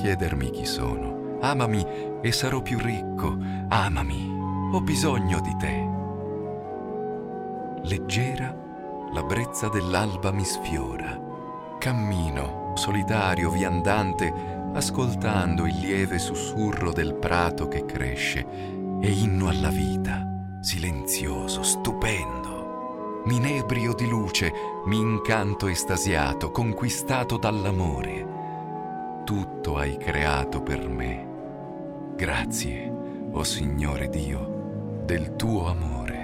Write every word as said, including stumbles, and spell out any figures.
chiedermi chi sono. Amami e sarò più ricco. Amami, ho bisogno di te. Leggera, la brezza dell'alba mi sfiora. Cammino, solitario, viandante, ascoltando il lieve sussurro del prato che cresce e inno alla vita, silenzioso, stupendo. Mi inebrio di luce, mi incanto estasiato, conquistato dall'amore. Tutto hai creato per me. Grazie, o Signore Dio, del tuo amore.